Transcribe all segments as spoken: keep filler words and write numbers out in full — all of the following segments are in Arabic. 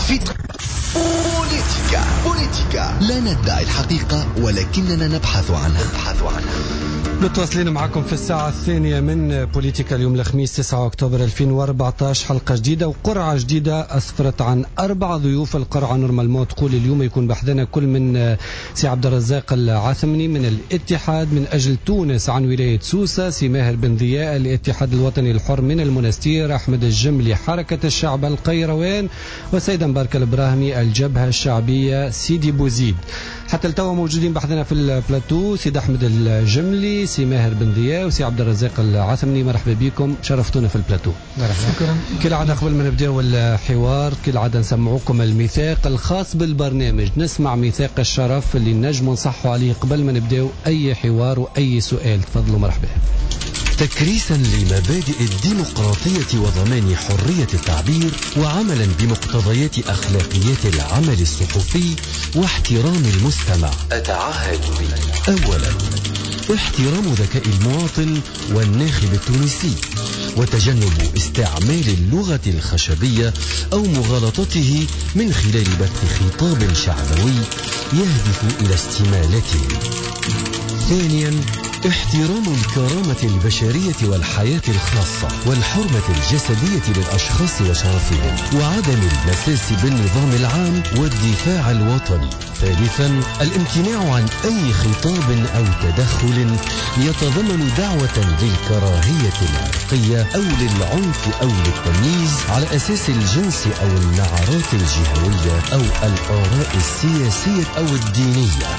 في بوليتيكا. بوليتيكا لا ندعي الحقيقة ولكننا نبحث عنها. نبحث عنها. متواصلين معكم في الساعة الثانية من بوليتيكا اليوم الخميس تسعة أكتوبر ألفين وأربعة عشر، حلقة جديدة وقرعة جديدة أسفرت عن أربع ضيوف. القرعة نورمالمون تقول اليوم يكون بحثنا كل من سي عبد الرزاق العثمني من الاتحاد من أجل تونس عن ولاية سوسة، سي ماهر بن ضياء الاتحاد الوطني الحر من المنستير، أحمد الجملي حركة الشعب القيروان، وسيد مبارك الإبراهيمي الجبهة الشعبية سيدي بوزيد. حتى التو موجودين بحثنا في البلاتو سيد أحمد الجملي، سي ماهر بن ضياء، وسي عبد الرزاق العثمني. مرحبا بكم، شرفتونا في البلاتو. شكرا. كالعادة قبل ما نبداو الحوار كالعادة نسمعوكم الميثاق الخاص بالبرنامج، نسمع ميثاق الشرف اللي نجم نصحوا عليه قبل ما نبداو أي حوار وأي سؤال. تفضلوا. مرحبا. تكريسا لمبادئ الديمقراطية وضمان حرية التعبير، وعملا بمقتضيات أخلاقيات العمل الصحفي واحترام المستمع، أتعهد بي: أولا، احترام ذكاء المواطن والناخب التونسي، وتجنب استعمال اللغة الخشبية أو مغالطته من خلال بث خطاب شعبوي يهدف إلى استمالته. ثانيا، احترام الكرامة البشرية والحياة الخاصة والحرمة الجسدية للأشخاص وشرفهم، وعدم المساس بالنظام العام والدفاع الوطني. ثالثا، الامتناع عن أي خطاب أو تدخل يتضمن دعوة للكراهية العرقية أو للعنف أو للتمييز على أساس الجنس أو النعرات الجهوية أو الآراء السياسية أو الدينية.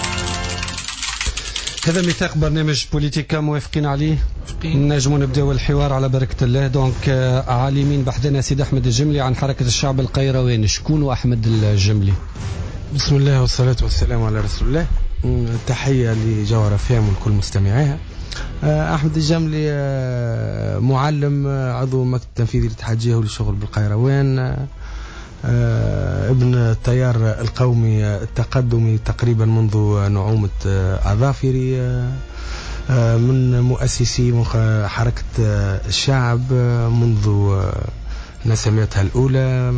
هذا ميثاق برنامج بوليتيكا، موافقين عليه؟ نجم نبداو الحوار على بركة الله. دونك عالمين بحثنا سيد أحمد الجملي عن حركة الشعب القيروان. شكون أحمد الجملي؟ بسم الله والصلاة والسلام على رسول الله. تحية لجوهر فهم والكل مستمعيها. أحمد الجملي معلم، عضو مكتب تنفيذي للاتحاد الجهوي للشغل بالقيروان، ابن التيار القومي التقدمي تقريبا منذ نعومة أظافري، من مؤسسي حركة الشعب منذ نسماتها الأولى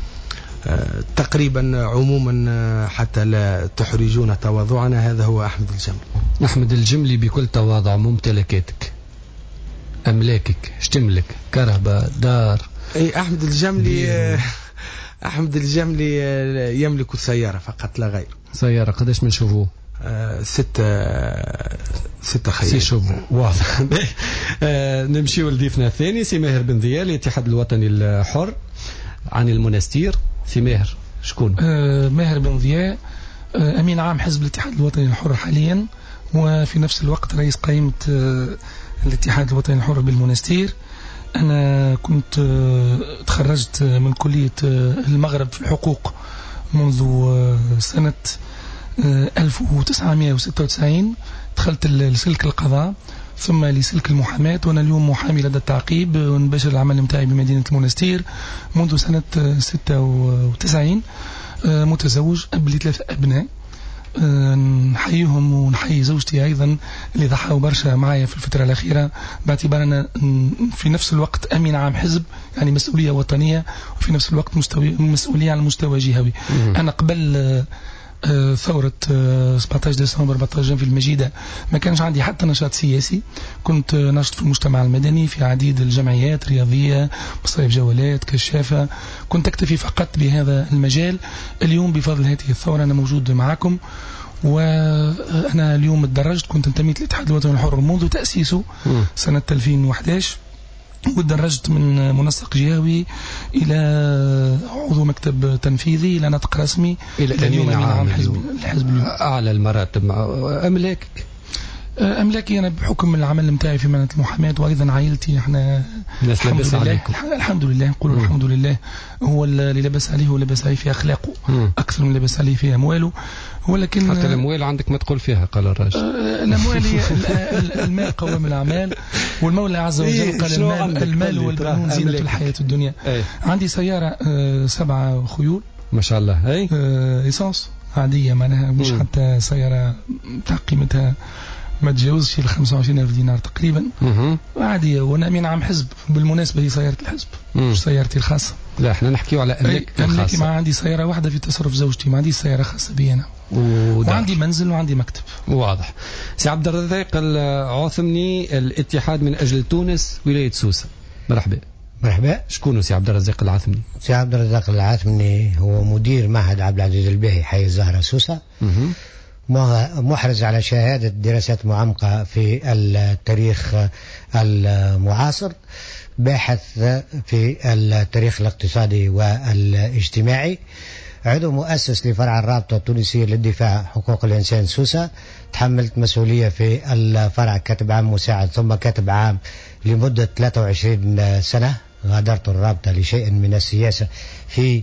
تقريبا. عموما حتى لا تحرجون تواضعنا، هذا هو أحمد الجملي. أحمد الجملي بكل تواضع، ممتلكاتك، أملاكك، اشتملك، كهرباء، دار. أي أحمد الجملي أحمد الجملي يملك سيارة فقط لا غير. سيارة قداش من شوفو؟ آه ستة ستة خير. سي شوفو، واضح. آه نمشي لضيفنا الثاني سي ماهر بن ضياء الاتحاد الوطني الحر عن المنستير. سي ماهر شكون؟ آه ماهر بن ضياء، آه أمين عام حزب الاتحاد الوطني الحر حاليا، وفي نفس الوقت رئيس قائمة آه الاتحاد الوطني الحر بالمنستير. أنا كنت تخرجت من كلية المغرب في الحقوق منذ سنة ألف وتسعمائة وستة وتسعين. دخلت لسلك القضاء ثم لسلك المحاماة، وأنا اليوم محامي لدى التعقيب، ونباشر العمل متاعي بمدينة المنستير منذ سنة ستة وتسعين. متزوج، أب لثلاثة أبناء، نحييهم ونحيي زوجتي أيضا اللي ضحوا برشا معايا في الفترة الأخيرة، باعتبار أنا في نفس الوقت أمين عام حزب، يعني مسؤولية وطنية، وفي نفس الوقت مسؤولية على المستوى جهوي. أنا قبل ثورة سبعة عشر ديسمبر أربعة عشر في المجيدة ما كانش عندي حتى نشاط سياسي، كنت نشط في المجتمع المدني في عديد الجمعيات رياضية، مصايف جولات، كشافة، كنت أكتفي فقط بهذا المجال. اليوم بفضل هذه الثورة أنا موجود معكم، وأنا اليوم تدرجت، كنت انتميت للاتحاد الوطني الحر منذ تأسيسه سنة ألفين وأحد عشر، ودرجت من منسق جهوي إلى عضو مكتب تنفيذي إلى نطق رسمي إلى أمين عام الحزب. الحزب أعلى المراتب. أملاكك؟ أملاكي أنا بحكم العمل متاعي في مهنة المحاماة، وأيضا عائلتي احنا الناس لبس عليكم الحمد لله. نقول الحمد لله، هو اللي لبس عليه هو لبس عليه في أخلاقه مم. أكثر من لبس عليه في أمواله. ولكن حتى الأموال عندك ما تقول فيها، قال الراجل. الأموال هي المال قوام الأعمال، والمولى عز وجل قال المال, المال والبنون زينة الحياة الدنيا. ايه. عندي سيارة سبعة خيول ما شاء الله، اي إيسانس عادية، معناها مش مم. حتى سيارة تاع قيمتها ما تجاوزش ال خمسة وعشرين ألف دينار تقريبا. وعادي، وانا امين عام حزب بالمناسبه، هي سياره الحزب مش سيارتي الخاصه. لا احنا نحكيو على املاك الخاصه. ما عندي سياره واحده في تصرف زوجتي، ما عندي سياره خاصه بي انا، وعندي منزل وعندي مكتب. واضح. سي عبد الرزاق العاثمني، الاتحاد من اجل تونس ولايه سوسه، مرحبا. مرحبا. شكون سي عبد الرزاق العاثمني؟ سي عبد الرزاق العاثمني هو مدير معهد عبد العزيز الباهي حي الزهرة سوسة، محرز على شهادة دراسات معمقة في التاريخ المعاصر، باحث في التاريخ الاقتصادي والاجتماعي، عضو مؤسس لفرع الرابطة التونسية للدفاع حقوق الإنسان سوسة. تحملت مسؤولية في الفرع كاتب عام مساعد ثم كاتب عام لمدة ثلاثة وعشرين سنة. غادرت الرابطة لشيء من السياسة في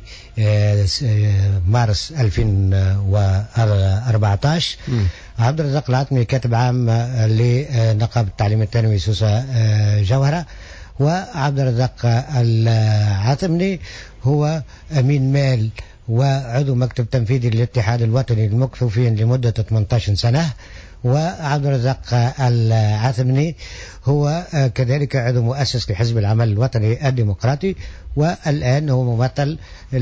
مارس ألفين وأربعة عشر. عبد الرزاق العاثمني كاتب عام لنقابة التعليم الثانوي سوسة جوهرة. وعبد الرزاق العاثمني هو أمين مال وعضو مكتب تنفيذي للاتحاد الوطني للمكفوفين لمدة ثمانية عشر سنة. وعبد الرزاق العاثمني هو كذلك عضو مؤسس لحزب العمل الوطني الديمقراطي، والآن هو ممثل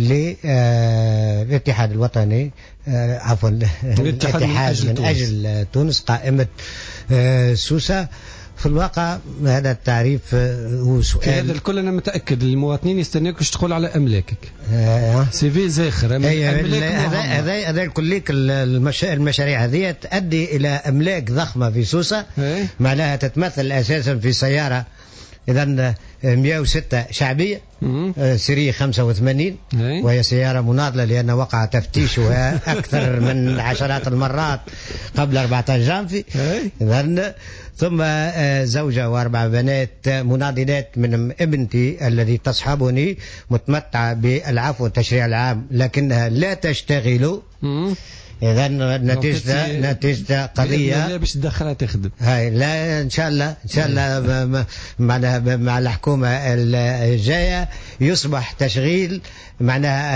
للاتحاد الوطني عفوا الاتحاد من أجل تونس قائمة سوسة. في الواقع هذا التعريف هو سؤال. في هذا الكل أنا متأكد المواطنين يستنيوك باش تقول على أملاكك. آه. سي في زاخر. هذا هذا كليك المشاريع هذه تؤدي إلى أملاك ضخمة في سوسة، معناها تتمثل أساسا في سيارة إذا مئة وستة شعبية سيري خمسة وثمانين، وهي سيارة مناضلة لأن وقع تفتيشها أكثر من عشرات المرات قبل أربعة عشر جانفي. إذن ثم زوجة وأربع بنات مناضلات من ابنتي الذي تصحبني، متمتعة بالعفو والتشريع العام لكنها لا تشتغل. إذا نتيجة نتيجة قضية لا باش تدخلها تخدم. هاي لا إن شاء الله إن شاء الله معناها مع الحكومة الجاية يصبح تشغيل معناها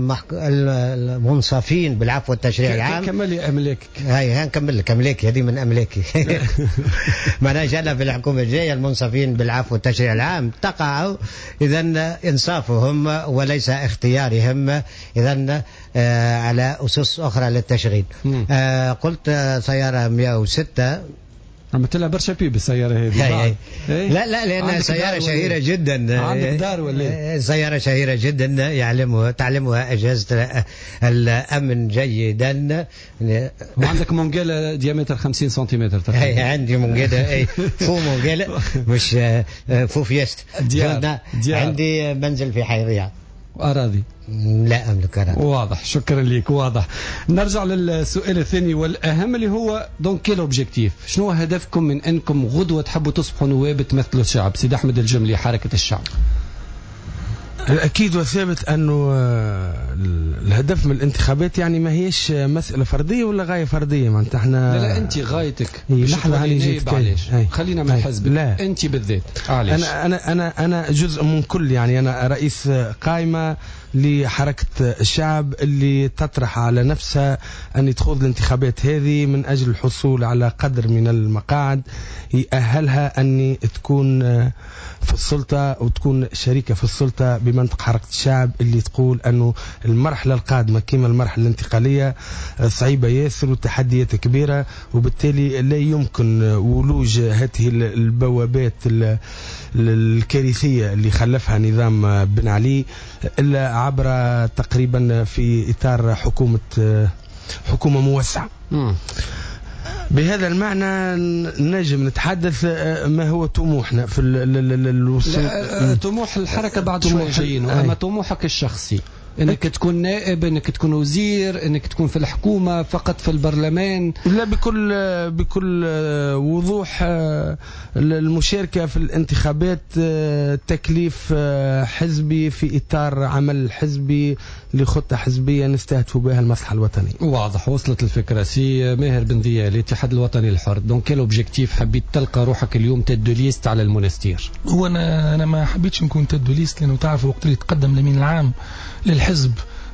المنصفين بالعفو والتشريع العام. كمل أملاكك. هاي هنكمل لك أملاكي، هذه من أملاكي. معناها إن شاء الله في الحكومة الجاية المنصفين بالعفو والتشريع العام تقع إذا إنصافهم وليس اختيارهم، إذا آه على أسس أخرى للتشغيل. آه قلت سيارة مئة وستة عملت لها برشا بيب السيارة هذه. لا لا لأنها سيارة شهيرة جدا. عندك دار ولا؟ سيارة شهيرة جدا يعلمها تعلمها أجهزة الأمن جيدا. وعندك مونجيلا ديامتر خمسين سنتيمتر تقريبا. عندي مونجيلا أي فو مونجيلا مش فو فيست. ديار. ديار. عندي منزل في حي الرياض. أراضي؟ لا أملك أراضي. واضح، شكرا لك. واضح. نرجع للسؤال الثاني والأهم اللي هو دونك كيل أوبجيكتيف، شنو هدفكم من أنكم غدوة تحبوا تصبحوا نواب تمثلوا الشعب؟ سيد أحمد الجملي، حركة الشعب. الأكيد وثابت أنه الهدف من الانتخابات يعني ما هيش مسألة فردية ولا غاية فردية. معناتها احنا لا لا أنت غايتك لحظة علاش؟ خلينا من حزبك أنت بالذات. علاش؟ أنا أنا أنا أنا جزء من كل، يعني أنا رئيس قائمة لحركة الشعب اللي تطرح على نفسها أن تخوض الانتخابات هذه من أجل الحصول على قدر من المقاعد يأهلها أن تكون في السلطة وتكون شريكة في السلطة بمنطق حركة الشعب، اللي تقول أنه المرحلة القادمة كما المرحلة الانتقالية صعيبة ياسر وتحديات كبيرة، وبالتالي لا يمكن ولوج هذه البوابات الكارثية اللي خلفها نظام بن علي إلا عبر تقريبا في إطار حكومة حكومة موسعة. بهذا المعنى نجم نتحدث ما هو طموحنا في الوصول. طموح الحركة بعد شوي جايين، أما طموحك الشخصي انك تكون نائب، انك تكون وزير، انك تكون في الحكومة فقط في البرلمان؟ لا، بكل بكل وضوح المشاركة في الانتخابات تكليف حزبي في اطار عمل حزبي لخطة حزبية نستهدف بها المصلحة الوطنية. واضح، وصلت الفكرة. سي ماهر بن ضياء، الاتحاد الوطني الحر، دونك كيل اوبجيكتيف حبيت تلقى روحك اليوم تدو ليست على المونستير؟ هو انا انا ما حبيتش نكون تدو ليست، لانه تعرف وقت اللي تقدم الامين العام للحزب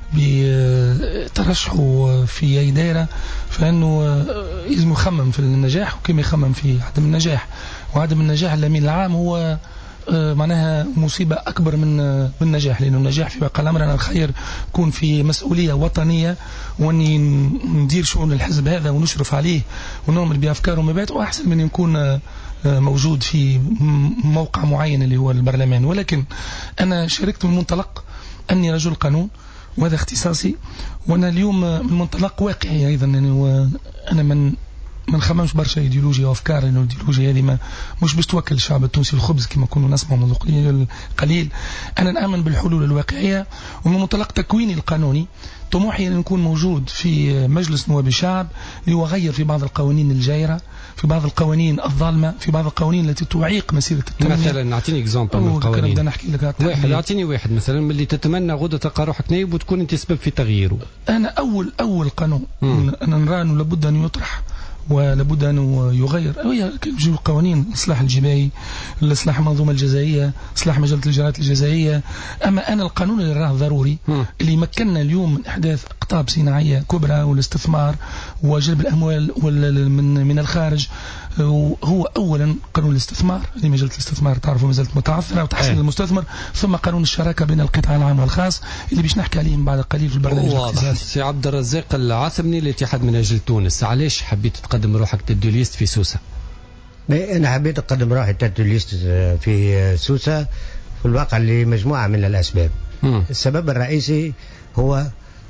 بترشحه في أي دائرة، فإنه لازم يخمم في النجاح وكما يخمم في عدم النجاح. وعدم النجاح الأمين العام هو معناها مصيبة أكبر من من النجاح، لأنه النجاح في بقى الأمر أنا الخير يكون في مسؤولية وطنية، وأني ندير شؤون الحزب هذا ونشرف عليه ونعمل بأفكاره ومبادئه أحسن من يكون موجود في موقع معين اللي هو البرلمان. ولكن أنا شاركت من منطلق أني رجل قانون وهذا اختصاصي، وأنا اليوم من منطلق واقعي أيضا. يعني أنا من ما نخممش برشا ايديولوجيا وافكار، لانه الايديولوجيا هذه ما مش باش توكل الشعب التونسي الخبز كما كنا نسمع منذ قليل. انا نامن بالحلول الواقعيه، ومن منطلق تكويني القانوني طموحي ان نكون موجود في مجلس نواب الشعب ليغير في بعض القوانين الجائره، في بعض القوانين الظالمه، في بعض القوانين التي تعيق مسيره التنميه. مثلا اعطيني اكزامبل من القوانين. نبدا نحكي لك واحد، اعطيني واحد مثلا من اللي تتمنى غدا تلقى روحك نايب وتكون انت سبب في تغييره. انا اول اول قانون انا نرى انه لابد ان يطرح ولابد أن يغير هي قوانين الإصلاح الجبائي، الإصلاح المنظومة الجزائية، إصلاح مجلة الإجراءات الجزائية. أما أنا القانون اللي راه ضروري اللي يمكننا اليوم من إحداث أقطاب صناعية كبرى والاستثمار وجلب الأموال من من الخارج هو أولا قانون الاستثمار اللي مجلة الاستثمار تعرفوا مازالت متعثرة وتحسين أيه. المستثمر، ثم قانون الشراكة بين القطاع العام والخاص اللي باش نحكي عليهم بعد قليل في البرنامج الاقتصادي. سي عبد الرزاق العاثمني الاتحاد من أجل تونس، علاش حبيت تقدم روحك تدوليست في سوسة؟ أنا حبيت أقدم روحي تدوليست في سوسة في الواقع لمجموعة من الأسباب. م. السبب الرئيسي هو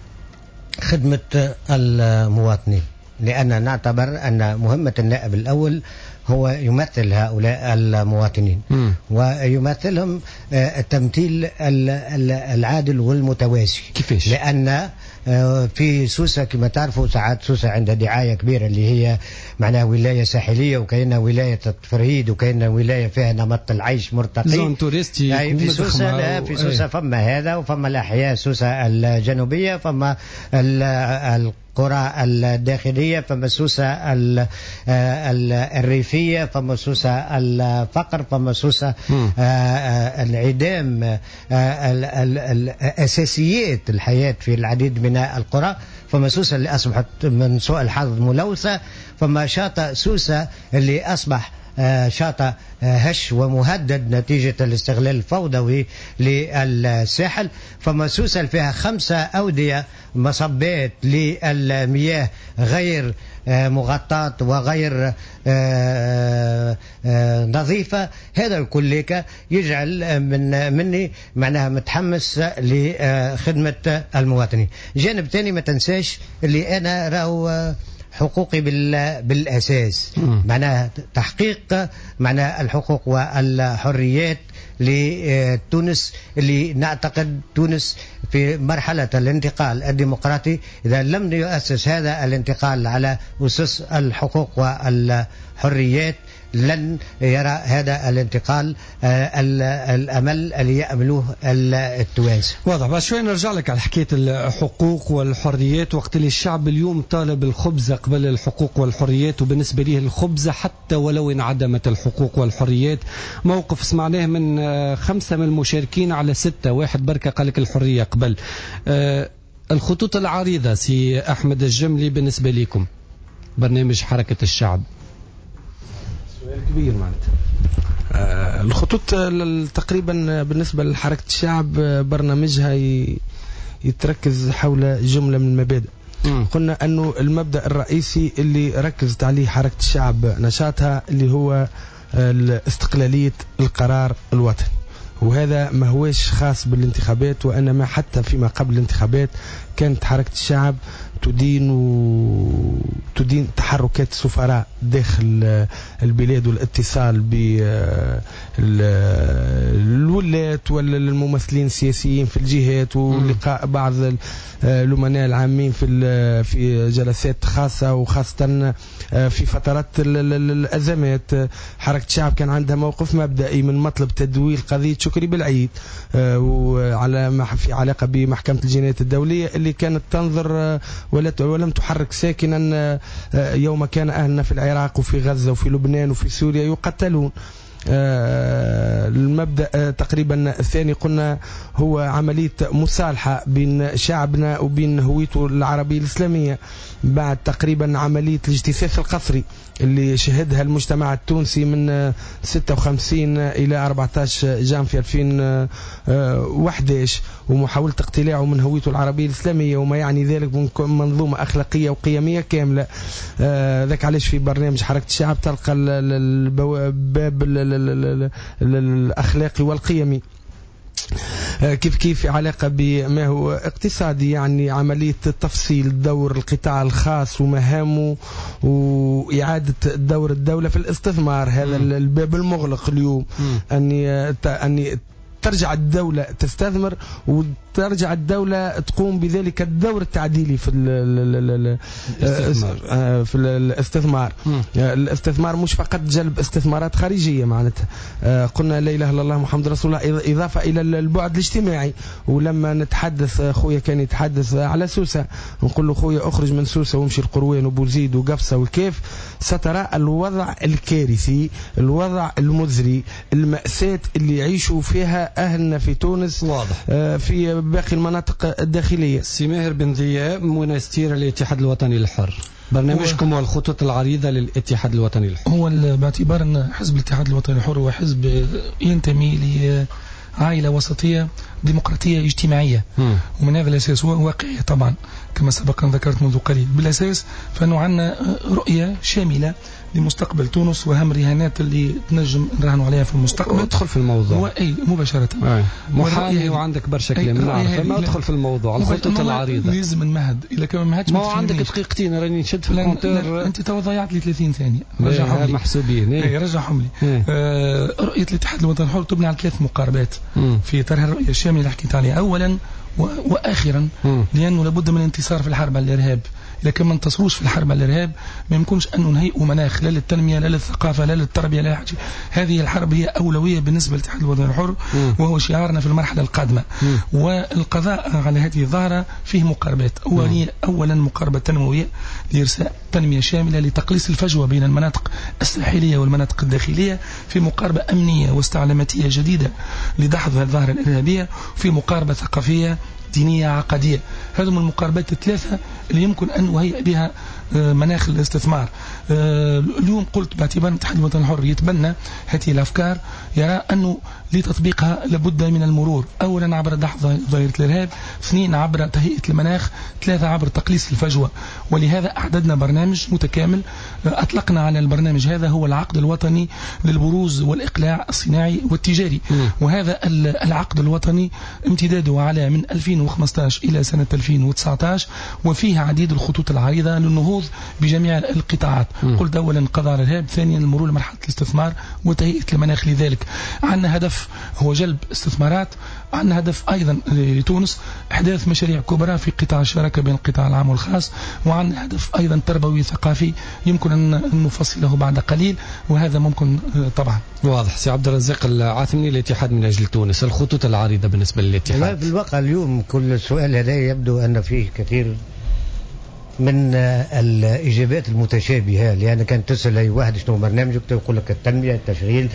خدمة المواطنين، لأن نعتبر أن مهمة النائب الأول هو يمثل هؤلاء المواطنين م. ويمثلهم التمثيل العادل والمتوازي. كيفاش؟ لأن في سوسة كما تعرفوا ساعات سوسة عندها دعاية كبيرة اللي هي معناها ولاية ساحلية، وكأنها ولاية تفريد، وكأنها ولاية فيها نمط العيش مرتقي زون توريستي. يعني في سوسة لا في سوسة فما هذا، وفما الأحياء سوسة الجنوبية، فما القرى الداخلية، فما سوسة الريفية، فما سوسة الفقر، فما سوسة العدام الأساسيات الحياة في العديد من القرى، فما سوسة اللي أصبحت من سوء الحظ ملوثة، فما شاطئ سوسة اللي أصبح شاطئ هش ومهدد نتيجة الاستغلال الفوضوي للساحل، فما سوسة فيها خمسة أودية مصبات للمياه غير مغطاة وغير نظيفة. هذا الكل يجعل من مني معناها متحمس لخدمة المواطنين. جانب ثاني ما تنساش اللي أنا راهو حقوقي بالأساس، معناها تحقيق معناها الحقوق والحريات لتونس، اللي نعتقد تونس في مرحلة الانتقال الديمقراطي إذا لم يؤسس هذا الانتقال على أسس الحقوق والحريات لن يرى هذا الانتقال الأمل اللي يأملوه التوانسة. واضح. بس شوي نرجع لك على حكاية الحقوق والحريات، وقت اللي الشعب اليوم طالب الخبز قبل الحقوق والحريات، وبالنسبة له الخبز حتى ولو انعدمت الحقوق والحريات. موقف سمعناه من خمسة من المشاركين على ستة، واحد بركة قال لك الحرية قبل. أه الخطوط العريضة سي أحمد الجملي بالنسبة لكم برنامج حركة الشعب كبير معناتها. آه الخطوط تقريبا بالنسبة لحركة الشعب برنامجها يتركز حول جملة من المبادئ. م. قلنا أنه المبدأ الرئيسي اللي ركزت عليه حركة الشعب نشاطها اللي هو استقلالية القرار الوطني، وهذا ما هوش خاص بالانتخابات، وإنما حتى فيما قبل الانتخابات كانت حركة الشعب تدين و... تدين تحركات السفراء داخل البلاد والاتصال بالولاة ولا الممثلين السياسيين في الجهات، ولقاء بعض الأمناء العامين في في جلسات خاصة، وخاصة في فترات الأزمات. حركة الشعب كان عندها موقف مبدئي من مطلب تدويل قضية شكري بالعيد، وعلى في علاقة بمحكمة الجنايات الدولية اللي كانت تنظر ولم تحرك ساكنا يوم كان أهلنا في العراق وفي غزة وفي لبنان وفي سوريا يقتلون. المبدأ تقريبا الثاني قلنا هو عملية مصالحة بين شعبنا وبين هويته العربية الإسلامية بعد تقريبا عملية الاجتثاث القسري اللي شهدها المجتمع التونسي من ستة وخمسين إلى أربعة عشر جان في ألفين وأحد عشر ومحاولة اقتلاعه من هويته العربية الإسلامية وما يعني ذلك من منظومة أخلاقية وقيمية كاملة. ذاك علاش في برنامج حركة الشعب تلقى الباب الأخلاقي والقيمي كيف كيف علاقة بما هو اقتصادي، يعني عملية تفصيل دور القطاع الخاص ومهامه وإعادة دور الدولة في الاستثمار. هذا الباب المغلق اليوم، أني أني ترجع الدولة تستثمر وترجع الدولة تقوم بذلك الدور التعديلي في الاستثمار. في الاستثمار الاستثمار مش فقط جلب استثمارات خارجية معناتها. قلنا لا إله إلا الله محمد رسول الله إضافة إلى البعد الاجتماعي. ولما نتحدث خويا كان يتحدث على سوسة نقول له خويا أخرج من سوسة وامشي القروين وبوزيد وقفصة والكيف سترى الوضع الكارثي، الوضع المزري، المأساة اللي يعيشوا فيها أهلنا في تونس واضح في باقي المناطق الداخلية. سي ماهر بن ضياء منستير الاتحاد الوطني الحر، برنامجكم هو الخطوط العريضة للاتحاد الوطني الحر. هو باعتبار أن حزب الاتحاد الوطني الحر هو حزب ينتمي لعائلة وسطية ديمقراطية اجتماعية، م. ومن هذا الأساس هو واقعية طبعا كما سبق أن ذكرت منذ قليل. بالأساس فأنه عندنا رؤية شاملة لمستقبل تونس وهم رهانات اللي تنجم نراهنوا عليها في المستقبل. ادخل في الموضوع اي مباشرة. محامي وعندك برشا كلام نعرف، ما ادخل في الموضوع الخطوط العريضة. لازم نمهد إذا كان ما مهدش ما عندك دقيقتين راني نشد في الكونتور. أنت تو ضيعت لي ثلاثين ثانية. رجعهم لي محسوبين. اي رجعهم لي. آه رؤية الاتحاد الوطني الحر تبني على ثلاث مقاربات م. في طرح الرؤية الشاملة اللي حكيت عليها. أولا وآخرا م. لأنه لابد من الانتصار في الحرب على الإرهاب. إذا كان ما انتصروش في الحرب على الإرهاب ما يمكنش أن نهيئوا مناخ لا للتنمية لا للثقافة لا للتربية لا حاجة. هذه الحرب هي أولوية بالنسبة للاتحاد الوطني الحر وهو شعارنا في المرحلة القادمة. والقضاء على هذه الظاهرة فيه مقاربات. أولية أولا مقاربة تنموية لإرساء تنمية شاملة لتقليص الفجوة بين المناطق الساحلية والمناطق الداخلية، في مقاربة أمنية واستعلاماتية جديدة لدحض هذه الظاهرة الإرهابية، في مقاربة ثقافية دينية عقدية. هذه من المقاربات الثلاثة اللي يمكن أن نهيئ بها مناخ الاستثمار. اليوم قلت باعتبار الاتحاد الوطني الحر يتبنى هذه الأفكار، يرى أنه لتطبيقها لابد من المرور، أولا عبر دحض ظاهرة الإرهاب، اثنين عبر تهيئة المناخ، ثلاثة عبر تقليص الفجوة. ولهذا أعددنا برنامج متكامل أطلقنا على البرنامج هذا هو العقد الوطني للبروز والإقلاع الصناعي والتجاري. م. وهذا العقد الوطني امتداده على من ألفين وخمسة عشر إلى سنة ألفين وتسعة عشر، وفيه عديد الخطوط العريضة للنهوض بجميع القطاعات. م. قلت أولا القضاء على الإرهاب، ثانيا المرور لمرحلة الاستثمار وتهيئة المناخ لذلك. عندنا هدف هو جلب استثمارات، عندنا هدف أيضا لتونس إحداث مشاريع كبرى في قطاع الشراكة بين القطاع العام والخاص، وعندنا هدف أيضا تربوي ثقافي يمكن أن نفصله بعد قليل، وهذا ممكن طبعا. واضح. سي عبد الرزاق العاثمي الاتحاد من أجل تونس، الخطوط العريضة بالنسبة للاتحاد. في الواقع اليوم كل سؤال هذا يبدو أن فيه كثير من الإجابات المتشابهة، لأن كانت تسأل أي واحد شنو برنامجك يقول لك التنمية، التشغيل،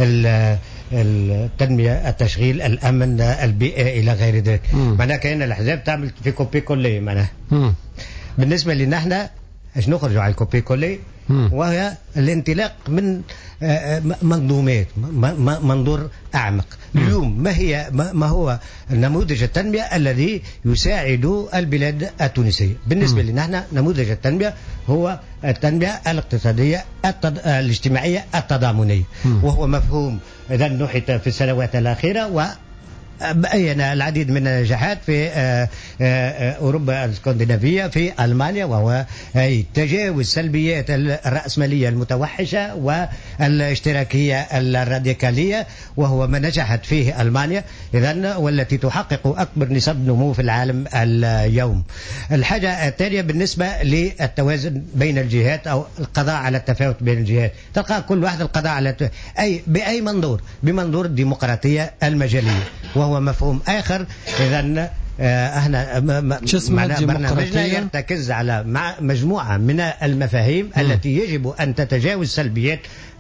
التنمية، التشغيل، الأمن، البيئة إلى غير ذلك. معناها كأن الأحزاب تعمل في كوبي كولي. معناها بالنسبة لنا احنا ايش نخرج على الكوبي كولي، وهي الانطلاق من منظومات منظور أعمق. اليوم ما هي ما هو نموذج التنمية الذي يساعد البلاد التونسية؟ بالنسبة لنا احنا نموذج التنمية هو التنمية الاقتصادية الاجتماعية التضامنية، وهو مفهوم إذا نحت في السنوات الأخيرة و بأين العديد من النجاحات في أوروبا الاسكندنافية، في ألمانيا، وهو تجاوز سلبيات الرأسمالية المتوحشة والاشتراكية الراديكالية، وهو ما نجحت فيه ألمانيا إذن والتي تحقق أكبر نسب نمو في العالم اليوم. الحاجة الثانية بالنسبة للتوازن بين الجهات أو القضاء على التفاوت بين الجهات، تلقى كل واحد القضاء على أي بأي منظور، بمنظور الديمقراطية المجالية، وهو مفهوم آخر. إذن احنا برنامجنا يرتكز على مع مجموعة من المفاهيم م. التي يجب أن تتجاوز سلبيات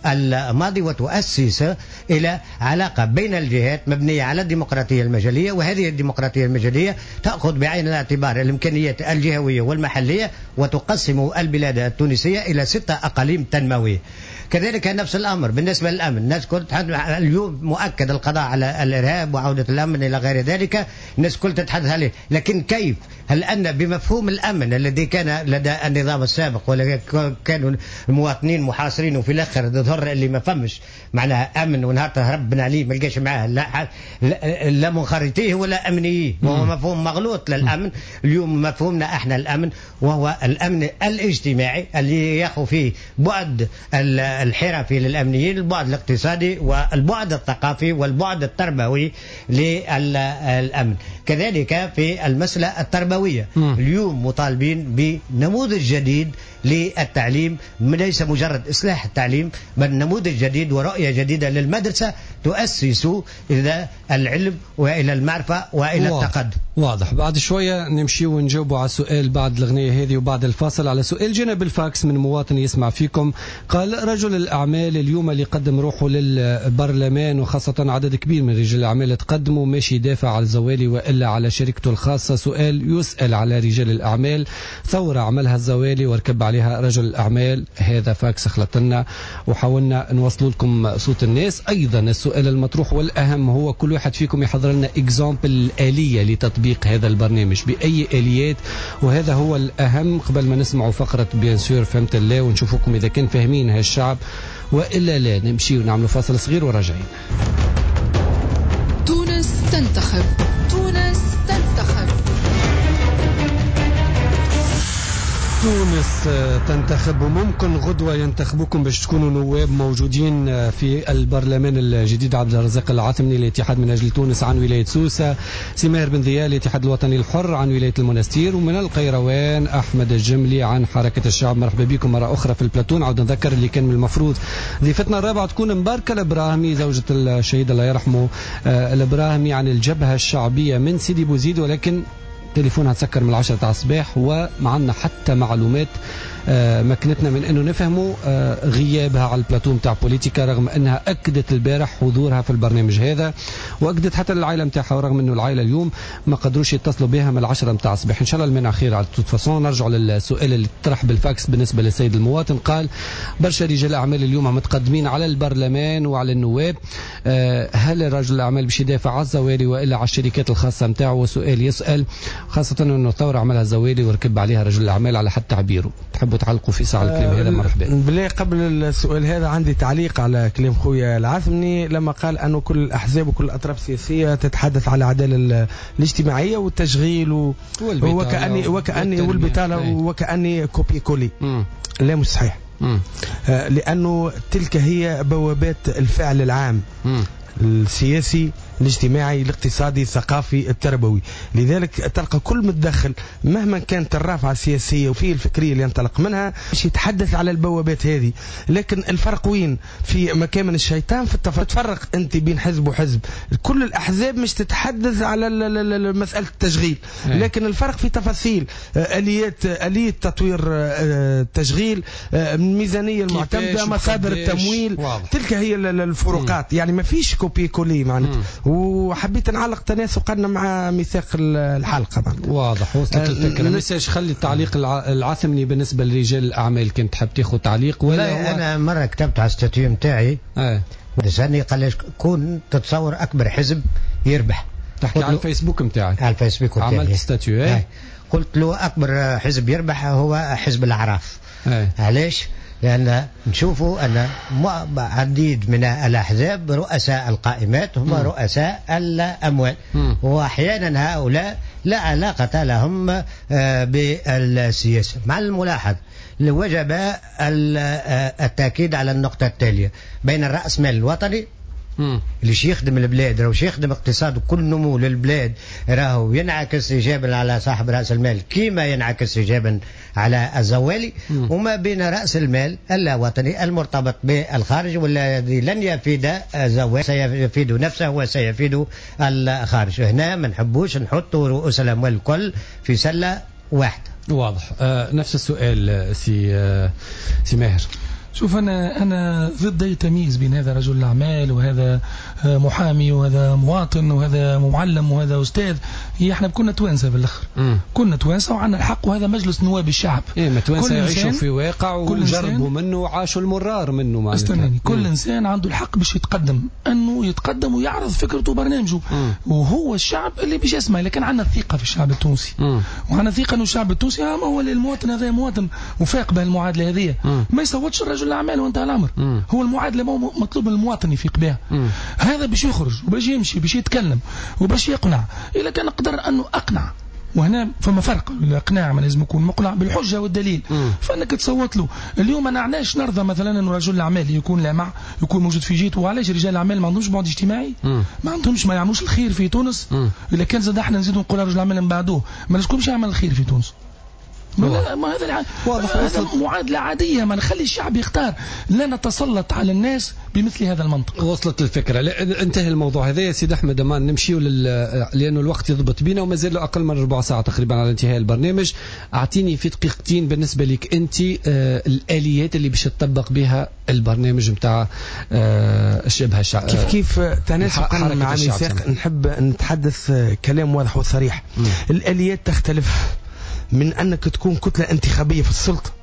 الماضي وتؤسس إلى علاقة بين الجهات مبنية على الديمقراطية المجالية، وهذه الديمقراطية المجالية تأخذ بعين الاعتبار الإمكانيات الجهوية والمحلية وتقسم البلاد التونسية إلى ستة أقاليم تنموية. كذلك نفس الأمر بالنسبة للأمن، الناس كل اليوم مؤكد القضاء على الإرهاب وعودة الأمن إلى غير ذلك، الناس كل تتحدث عليه، لكن كيف؟ هل أن بمفهوم الأمن الذي كان لدى النظام السابق ولا كانوا المواطنين محاصرين وفي الآخر ظهر اللي ما فهمش معناها أمن ونهار هربنا عليه ما لقاش معاه لا, لا منخرطيه ولا أمنيه، وهو مفهوم مغلوط للأمن. اليوم مفهومنا احنا الأمن وهو الأمن الاجتماعي اللي ياخذ فيه بعد الحرفي للأمنيين، البعد الاقتصادي والبعد الثقافي والبعد التربوي للأمن. كذلك في المسألة التربوية اليوم مطالبين بنموذج جديد للتعليم، ليس مجرد إصلاح التعليم بل نموذج جديد ورؤية جديدة للمدرسة تؤسس إلى العلم وإلى المعرفة وإلى واضح. التقدم. واضح. بعد شوية نمشي ونجاوبوا على سؤال بعد الأغنية هذه وبعد الفاصل على سؤال جينا بالفاكس من مواطن يسمع فيكم. قال رجل الأعمال اليوم اللي قدم روحه للبرلمان وخاصة عدد كبير من رجال الأعمال تقدموا ماشي يدافع على الزوالي وإلا على شركته الخاصة. سؤال يسأل على رجال الأعمال، ثورة عملها الزوالي وركب عليها رجل الأعمال. هذا فاكس خلطنا وحاولنا نوصل لكم صوت الناس. أيضا السؤال المطروح والأهم هو كل واحد فيكم يحضر لنا إكزامبل الآلية لتطبيق هذا البرنامج بأي آليات، وهذا هو الأهم قبل ما نسمعوا فقرة بيان سور فهمت الله ونشوفكم إذا كان فاهمين هالشعب وإلا لا. نمشي ونعمل فاصل صغير وراجعين. تونس تنتخب، تونس تنتخب، تونس تنتخب وممكن غدوة ينتخبوكم باش تكونوا نواب موجودين في البرلمان الجديد. عبد الرزاق العاثمني الاتحاد من أجل تونس عن ولاية سوسة، سمير بن ذيال الاتحاد الوطني الحر عن ولاية المنستير، ومن القيروان أحمد الجملي عن حركة الشعب. مرحبا بكم مرة أخرى في البلاتون. عود نذكر اللي كان من المفروض ضيفتنا الرابعة تكون مباركة الإبراهيمي زوجة الشهيد الله يرحمه الإبراهيمي عن الجبهة الشعبية من سيدي بوزيد، ولكن تليفونها تسكر من العشرة تاع الصباح ومعنا حتى معلومات آه مكنتنا من انه نفهموا آه غيابها على البلاتون تاع بوليتيكا، رغم انها اكدت البارح حضورها في البرنامج هذا واكدت حتى للعائله نتاعها، ورغم انه العائله اليوم ما قدروش يتصلوا بها من العشرة نتاع الصباح. ان شاء الله المنع خير. على توت فاصون نرجع للسؤال اللي طرح بالفاكس بالنسبه للسيد المواطن. قال برشا رجال اعمال اليوم متقدمين على البرلمان وعلى النواب، آه هل رجل الاعمال باش يدافع على الزوالي والا على الشركات الخاصه نتاعه؟ وسؤال يسال خاصه انه الثوره عملها الزوالي وركب عليها رجل الاعمال على حد تعبيره. تحبوا تعلقوا في ساعه الكلام هذا؟ مرحبا. بلا قبل السؤال هذا عندي تعليق على كلام خويا العاثمني لما قال انه كل الاحزاب وكل الاطراف السياسيه تتحدث على العداله الاجتماعيه والتشغيل و... وكاني وكاني والبطاله وكاني كوبي كولي. م. لا مش صحيح. م. آه لانه تلك هي بوابات الفعل العام م. السياسي الاجتماعي الاقتصادي الثقافي التربوي. لذلك تلقى كل متدخل مهما كانت الرافعه السياسيه وفي الفكريه اللي ينطلق منها باش يتحدث على البوابات هذه. لكن الفرق وين؟ في مكامن الشيطان في التفرق. تفرق انت بين حزب وحزب، كل الاحزاب مش تتحدث على مساله التشغيل، لكن الفرق في تفاصيل اليات اليه تطوير التشغيل، الميزانيه المعتمده، مصادر التمويل. واضح. تلك هي الفروقات. م. يعني ما فيش كوبي كولي معناتها. وحبيت نعلق تناسقنا مع ميثاق الحلقه. واضح وصلت الفكره. مساج خلي التعليق العاثمني بالنسبه لرجال الاعمال. كنت حاب تاخذ تعليق ولا؟ لا انا مره كتبت على الستاتيو نتاعي اه لساني قال كون تتصور اكبر حزب يربح. تحكي على الفيسبوك نتاعك؟ على الفيسبوك نتاعي عملت ستاتيو. اه قلت له اكبر حزب يربح هو حزب الاعراف. اه علاش؟ لأن نشوفوا أن عديد من الأحزاب رؤساء القائمات هم م. رؤساء الأموال، م. وأحيانا هؤلاء لا علاقة لهم بالسياسة. مع الملاحظ وجب التأكيد على النقطة التالية بين الرأسمال الوطني اللي يخدم البلاد راهو يخدم اقتصاد وكل نمو للبلاد راهو ينعكس ايجابا على صاحب راس المال كيما ينعكس ايجابا على الزوالي، وما بين راس المال اللاوطني المرتبط بالخارج والذي لن يفيد الزوالي سيفيد نفسه وسيفيد الخارج. هنا ما نحبوش نحطوا رؤوس الاموال الكل في سله واحده. واضح. آه نفس السؤال سي آه سي ماهر. شوف أنا أنا ضد أي تمييز بين هذا رجل الأعمال وهذا محامي وهذا مواطن وهذا معلم وهذا أستاذ. هي احنا كنا توانسة في الآخر، كنا توانسة وعنا الحق، وهذا مجلس نواب الشعب. إيه ما توانسة يعيشوا في واقع وجربوا منه وعاشوا المرار منه. استناني، كل إنسان عنده الحق باش يتقدم، أنه يتقدم ويعرض فكرته وبرنامجه، وهو الشعب اللي باش يسمع. لكن عنا الثقة في الشعب التونسي، وعنا ثقة أنه الشعب التونسي ما هو المواطن هذا مواطن وفاق به المعادلة هذه، ما يصوتش الرجل الأعمال وانتهى الأمر. مم. هو المعادلة مطلوب من المواطن يفيق بها. هذا باش يخرج وباش يمشي باش يتكلم وباش يقنع. إذا كان نقدر أنه أقنع، وهنا فما فرق، الإقناع ما لازم يكون مقنع بالحجة والدليل. مم. فأنك تصوت له. اليوم أنا عناش نرضى مثلا أنه رجل الأعمال يكون لامع يكون موجود في جيته. وعلاش رجال الأعمال ما عندهمش بعد اجتماعي؟ مم. ما عندهمش ما يعملوش الخير في تونس. مم. إذا كان زاد احنا نزيدوا نقول رجل الأعمال من بعده ما نشكرش يعمل الخير في تونس. ما ما هذا واضح، هذا معادلة عادية. ما نخلي الشعب يختار، لا نتسلط على الناس بمثل هذا المنطق. وصلت الفكرة. انتهى الموضوع هذا يا سيد أحمد أمان. نمشيو لل... لأنه الوقت يضبط بينا وما زال أقل من ربع ساعة تقريبا على انتهاء البرنامج. أعطيني في دقيقتين بالنسبة لك أنت آه الآليات اللي باش تطبق بها البرنامج متاع آه شبه الشعب. كيف كيف تناسق مع ميثاق نحب نتحدث كلام واضح وصريح. م. الآليات تختلف من أنك تكون كتلة انتخابية في السلطة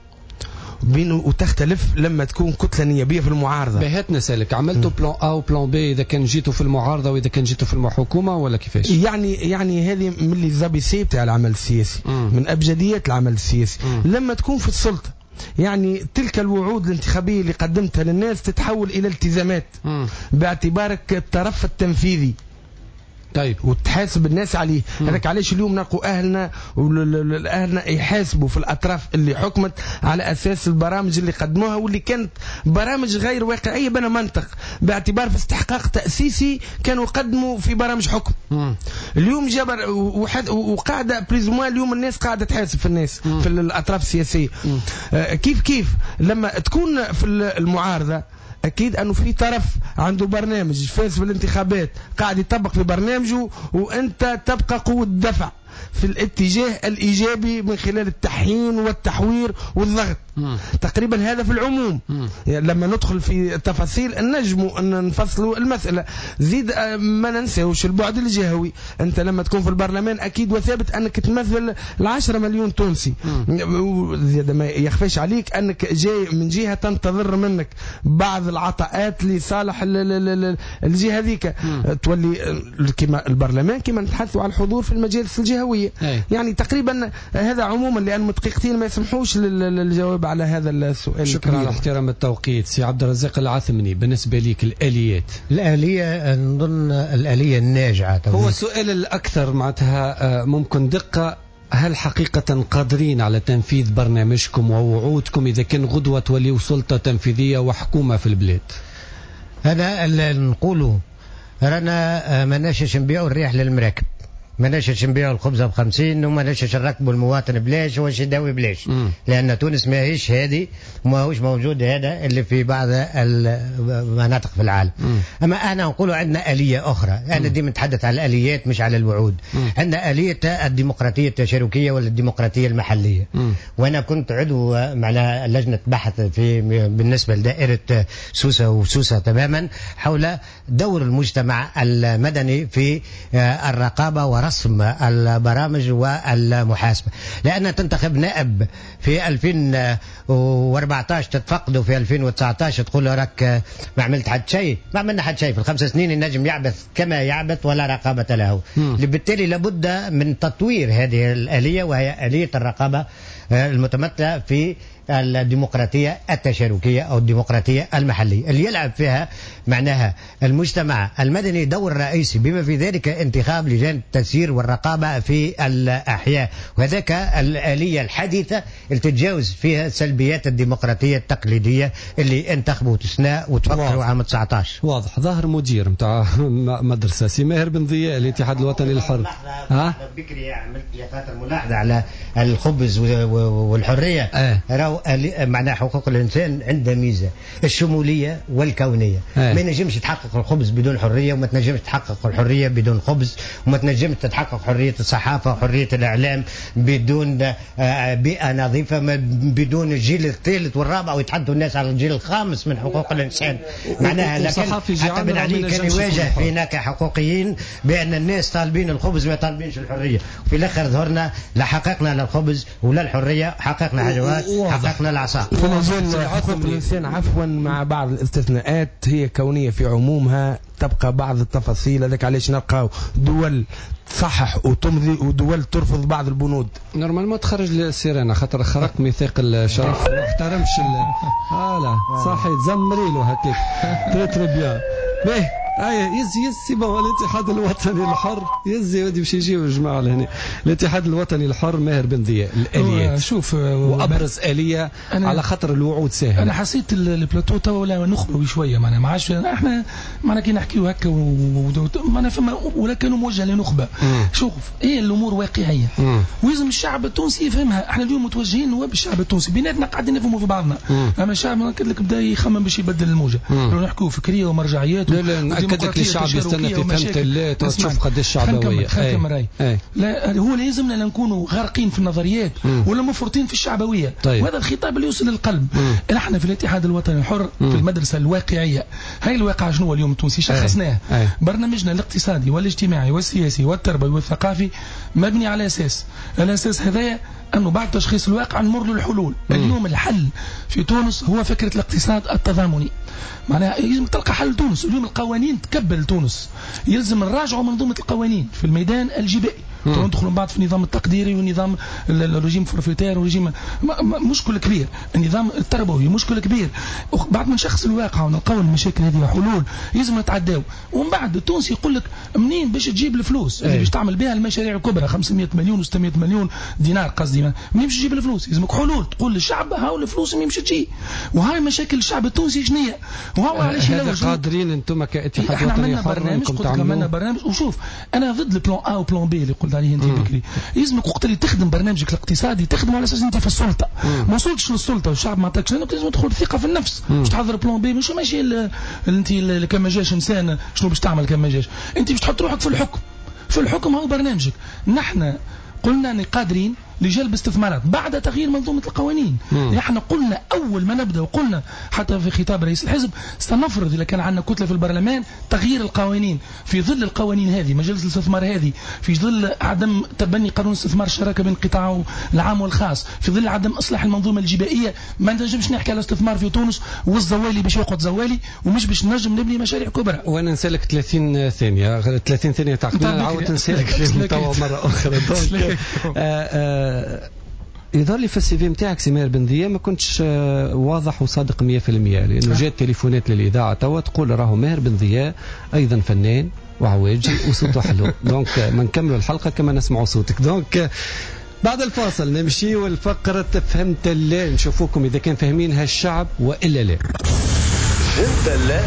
وتختلف لما تكون كتلة نيابية في المعارضة. بهات نسألك، عملتوا بلان أ وبلان بي إذا كان جيتوا في المعارضة وإذا كان جيتوا في الحكومة ولا كيفاش؟ يعني يعني هذه من اللي الزابيسي بتاع العمل السياسي، مم. من أبجديات العمل السياسي. مم. لما تكون في السلطة يعني تلك الوعود الانتخابية اللي قدمتها للناس تتحول إلى التزامات. مم. باعتبارك الطرف التنفيذي. طيب وتحاسب الناس عليه. هذاك علاش اليوم نلقوا اهلنا واهلنا يحاسبوا في الاطراف اللي حكمت على اساس البرامج اللي قدموها واللي كانت برامج غير واقعيه بلا منطق، باعتبار في استحقاق تاسيسي كانوا قدموا في برامج حكم. مم. اليوم جبر وقاعده بريزموا اليوم الناس قاعده تحاسب في الناس. مم. في الاطراف السياسيه. آه كيف كيف لما تكون في المعارضه أكيد أنه في طرف عنده برنامج فاز في الانتخابات قاعد يطبق في برنامجه، وأنت تبقى قوة دفع في الاتجاه الإيجابي من خلال التحيين والتحوير والضغط. مم. تقريبا هذا في العموم. يعني لما ندخل في تفاصيل النجم أن نفصلوا المسألة. زيد ما ننساوش البعد الجهوي. أنت لما تكون في البرلمان أكيد وثابت أنك تمثل العشرة مليون تونسي. زيادة ما يخفيش عليك أنك جاي من جهة تنتظر منك بعض العطاءات لصالح الجهة ذيك. تولي كما البرلمان كما نتحدثوا على الحضور في المجالس الجهوية. أي. يعني تقريبا هذا عموما لأن مدقيقتين ما يسمحوش للجواب على هذا السؤال. شكرا على احترام التوقيت. سي عبد الرزاق العاثمني، بالنسبة ليك الآليات؟ الآلية نظن الآلية الناجعة. هو السؤال الأكثر معناتها ممكن دقة، هل حقيقة قادرين على تنفيذ برنامجكم ووعودكم إذا كان غدوة توليوا سلطة تنفيذية وحكومة في البلاد؟ هذا اللي نقوله رانا ما ناشش نبيعوا الريح للمراكب، ما نشش نبيعوا الخبزة بخمسين وما نشش نركبوا المواطن بلاش وش يداوي بلاش. مم. لأن تونس ما هيش هذه وما هوش موجود هذا اللي في بعض المناطق في العالم. مم. أما أنا نقول عندنا آلية أخرى. أنا دي نتحدث على الآليات مش على الوعود. مم. عندنا آلية الديمقراطية التشاركية ولا الديمقراطية المحلية. مم. وأنا كنت عضو مع لجنة بحث في بالنسبة لدائرة سوسة وسوسة تماما حول دور المجتمع المدني في الرقابة ورقابة رسم البرامج والمحاسبة. لأن تنتخب نائب في ألفين وأربعة عشر تتفقده في ألفين وتسعة عشر تقول له راك ما عملت حد شيء، ما عملنا حد شيء في الخمس سنين. النجم يعبث كما يعبث ولا رقابة له. بالتالي لابد من تطوير هذه الآلية وهي آلية الرقابة المتمثلة في الديمقراطية التشاركية أو الديمقراطية المحلية اللي يلعب فيها معناها المجتمع المدني دور رئيسي، بما في ذلك انتخاب لجان التسيير والرقابة في الأحياء، وذاك الآلية الحديثة اللي تتجاوز فيها سلبيات الديمقراطية التقليدية اللي انتخبوا تسناء وتفكروا عام تسعة عشر. واضح. ظاهر مدير متاع مدرسة سي ماهر بن ضياء الاتحاد الوطني للحر. ها بكري عملت يا خاطر ملاحظة على الخبز والحرية آه. راهو معناها حقوق الإنسان عندها ميزة الشمولية والكونية. آه. ما نجمش يتحقق الخبز بدون حرية، وما تنجمش تحقق الحرية بدون خبز، وما تنجمش تتحقق حرية الصحافة وحرية الإعلام بدون بيئة نظيفة، بدون الجيل الثالث والرابع، ويتحدوا الناس على الجيل الخامس من حقوق الإنسان. معناها لكن حتى بن علي كان يواجه فينا كحقوقيين بأن الناس طالبين الخبز ما طالبينش الحرية، وفي الآخر ظهرنا لا حققنا لا الخبز ولا الحرية، حققنا حاجات، حققنا العصا. في مجال حقوق الإنسان عفوا مع بعض الاستثناءات هي كونية في عمومها، تبقى بعض التفاصيل. هذاك علاش نلقاو دول تصحح وتمضي ودول ترفض بعض البنود. نورمال ما تخرج للسيرينا خاطر خرق ميثاق الشرف ما احترمش هلا صحيح تزمري له هكاك تري تري بيان. باهي اي يزي يزي بون الاتحاد الوطني الحر يزي ودي باش يجيو الجماعه لهنا. الاتحاد الوطني الحر ماهر بن ضياء الاليات شوف وابرز اليه على خاطر الوعود ساهله. انا حسيت البلاتو تو ولا نخبوي شويه معنا ما عادش احنا معنا كي نحكيو هكا معنا فما ولا كانوا موجه لنخبه. شوف هي إيه الامور واقعيه ولازم الشعب التونسي يفهمها. احنا اليوم متوجهين نواب الشعب التونسي بيناتنا قاعدين نفهموا في بعضنا. اما الشعب قلت لك بدا يخمم باش يبدل الموجه. لو نحكيو فكريه ومرجعيات كذلك الشعب يستنى في فهمت اللي تشوف قد الشعبويه. لا هو لازمنا نكونوا غارقين في النظريات ولا مفرطين في الشعبويه. طيب. وهذا الخطاب اللي يوصل للقلب. احنا في الاتحاد الوطني الحر في المدرسه الواقعيه. هاي الواقع شنو اليوم التونسي شخصناه. برنامجنا الاقتصادي والاجتماعي والسياسي والتربوي والثقافي مبني على اساس الاساس هذايا أنه بعد تشخيص الواقع نمر للحلول. اليوم الحل في تونس هو فكرة الاقتصاد التضامني. معناها يلزم تلقى حل تونس. اليوم القوانين تكبل تونس، يلزم نراجعوا منظومة القوانين في الميدان الجبائي. ندخلوا بعض في النظام التقديري والنظام الرجيم فورفيتير والرجيم مشكل كبير. النظام التربوي مشكل كبير. بعد ما نشخص الواقع ونلقاو المشاكل هذه حلول يلزم نتعداو. ومن بعد التونسي يقول لك منين باش تجيب الفلوس اللي باش تعمل بها المشاريع الكبرى خمسمائة مليون وستمائة مليون دينار قصدي، منين باش تجيب الفلوس؟ يلزمك حلول تقول للشعب هاو الفلوس منين باش تجي. وهاي مشاكل الشعب التونسي شنية وهو علاش هذا قادرين انتم كاتحاد احنا عملنا برنامج قلت عملنا برنامج. وشوف انا ضد البلان ا وبلان بي اللي قلت عليه انت بكري. يلزمك وقت اللي تخدم برنامجك الاقتصادي تخدم على اساس انت في السلطه. ما وصلتش للسلطه والشعب ما عطاكش لانك لازم تدخل الثقه في النفس. باش تحضر بلان بي مش ماشي انت كان ما جاش انسان شنو باش تعمل كان ما جاش. انت باش تحط روحك في الحكم. في الحكم هو برنامجك. نحن قلنا ان قادرين لجلب استثمارات بعد تغيير منظومة القوانين. احنا قلنا أول ما نبدأ وقلنا حتى في خطاب رئيس الحزب سنفرض إذا كان عندنا كتلة في البرلمان تغيير القوانين في ظل القوانين هذه مجالس الاستثمار هذه، في ظل عدم تبني قانون استثمار الشراكة بين القطاع العام والخاص، في ظل عدم إصلاح المنظومة الجبائية. ما نجمش نحكي على استثمار في تونس والزوالي باش يقعد زوالي ومش باش نجم نبني مشاريع كبرى. وأنا نسألك ثلاثين ثانية ثلاثين ثانية تعقبنا نعاود نسألك فيهم توا مرة أخرى. يظهر لي في السي في نتاعك سي ماهر بن ضياء ما كنتش واضح وصادق مية في المية لانه جات تليفونات للاذاعه توا تقول راهو ماهر بن ضياء ايضا فنان وعواجي وصوته حلو. دونك ما نكملوا الحلقه كما نسمعوا صوتك. دونك بعد الفاصل نمشيو الفقره فهمت لا نشوفوكم اذا كان فاهمين هالشعب والا لا. فهمت لا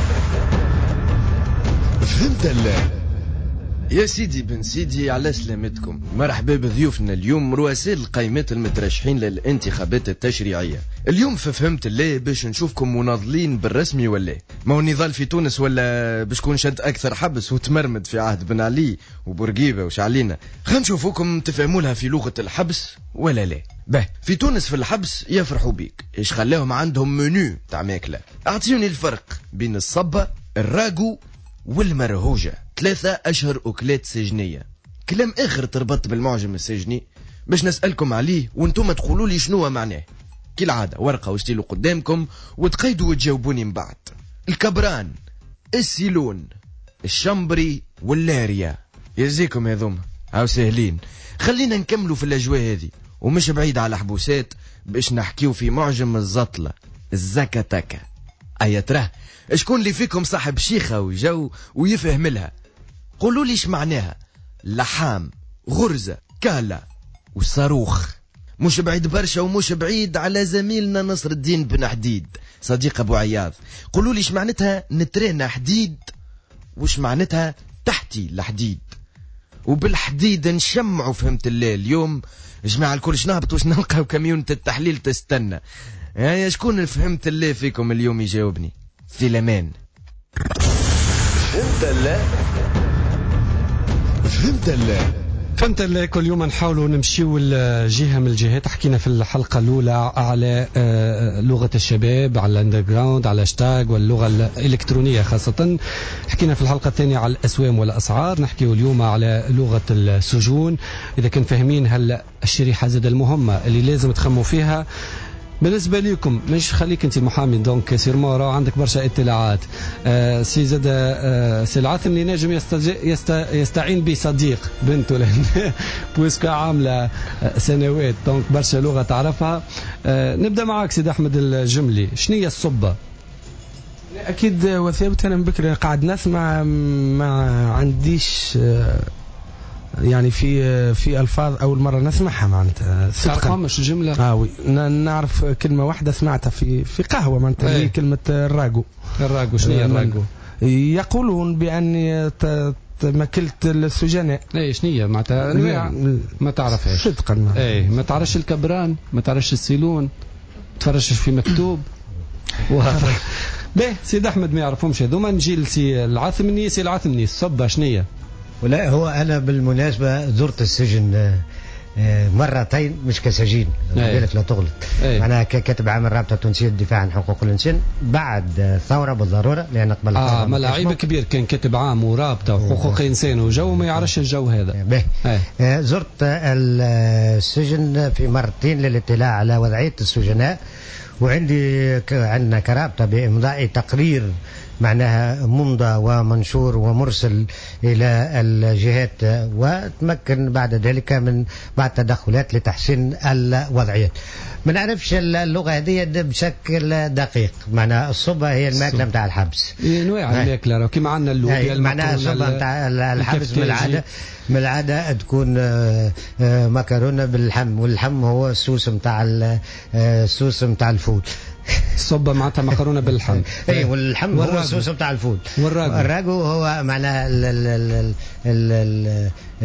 فهمت لا. يا سيدي بن سيدي على سلامتكم. مرحبا بضيوفنا اليوم رؤساء القائمات المترشحين للانتخابات التشريعية. اليوم ففهمت الله باش نشوفكم مناضلين بالرسمي ولا ما هو النضال في تونس ولا باش كون شد أكثر حبس وتمرمد في عهد بن علي وبورقيبة وشعلينا. خلينا نشوفوكم تفهمولها في لغة الحبس ولا لا. به في تونس في الحبس يفرحوا بيك إيش خلاهم عندهم منيو تاع ماكلة. أعطيوني الفرق بين الصبة الراجو والمرهوجة. ثلاثة أشهر أكلات سجنية. كلام آخر تربط بالمعجم السجني باش نسألكم عليه وانتم تقولوا لي شنو معناه. كالعادة ورقة وستيلو قدامكم وتقيدوا وتجاوبوني من بعد. الكبران، السيلون، الشمبري واللاريا. يزيكم هذوما هاو سهلين. خلينا نكملوا في الأجواء هذه ومش بعيد على حبوسات باش نحكيو في معجم الزطلة الزكتكة. أي تراه شكون اللي فيكم صاحب شيخة وجو ويفهم لها؟ قولوا لي ايش معناها لحام غرزة كالا وصاروخ. مش بعيد برشا ومش بعيد على زميلنا نصر الدين بن حديد صديق أبو عياض. قولوا لي ايش معناتها نترينا حديد وش معناتها تحتي الحديد. وبالحديد نشمعوا فهمت الليل. اليوم جماعة الكل شنهبط وش نلقاو كميونة التحليل تستنى. يا شكون فهمت الليل فيكم اليوم يجاوبني؟ فيلمان. فهمت الليل فهمت الليل فهمت اللي كل يوم نحاولوا نمشيو الجهة من الجهات. حكينا في الحلقة الأولى على لغة الشباب، على الاندرجراوند، على هاشتاج واللغة الإلكترونية خاصة. حكينا في الحلقة الثانية على الأسوام والأسعار. نحكيو اليوم على لغة السجون. إذا كان فاهمين هل الشريحة زاد المهمة اللي لازم تخموا فيها بالنسبة لكم. مش خليك انت المحامي دونك سير مورا عندك برشا اطلاعات. آه سي زاد آه سي العاثم اللي نجم يست يستعين بصديق بنته لان بويسكا عاملة سنوات دونك برشا لغة تعرفها. آه نبدأ معك سيد أحمد الجملي. شنو هي الصبة؟ أكيد وثابت أنا من بكرة قاعد نسمع ما عنديش يعني في في الفاظ اول مره نسمعها معناتها صدقا مش جمله. اه وي نعرف كلمه واحده سمعتها في في قهوه معناتها هي كلمه الراجو. الراجو شنو هي الراجو؟ يقولون باني ماكلت السجناء. اي شنو هي معناتها انواع ما تعرفهاش صدقا. اي ما تعرفش الكبران، ما تعرفش السيلون، تفرجش في مكتوب. باهي سيد احمد ما يعرفهمش هذوما. نجي لسي العاثمني. سي العاثمني الصبه شنو هي؟ ولا هو أنا بالمناسبة زرت السجن مرتين مش كسجين بالك لا تغلط. أنا ككاتب عام الرابطة التونسية للدفاع عن حقوق الإنسان بعد الثورة بالضرورة لأن قبل آه ما لعيب كبير كان كاتب عام ورابطة وحقوق إنسان وجو ما يعرفش الجو هذا. به زرت السجن في مرتين للاطلاع على وضعية السجناء، وعندي عندنا كرابطة بإمضاء تقرير معناها ممضى ومنشور ومرسل إلى الجهات، وتمكن بعد ذلك من بعد تدخلات لتحسين الوضعيات. ما نعرفش اللغة هذه بشكل دقيق. معناها الصبة هي الماكلة متاع الحبس. نوع الماكلة كما عندنا اللوبيا. معناها الصبة متاع الحبس من العادة من العادة تكون مكرونة باللحم، واللحم هو السوس متاع السوس متاع الفول. الصبة معناتها مكرونة باللحم. اي واللحم هو السوس بتاع الفول. والراجو الراجو هو معناه ال ال ال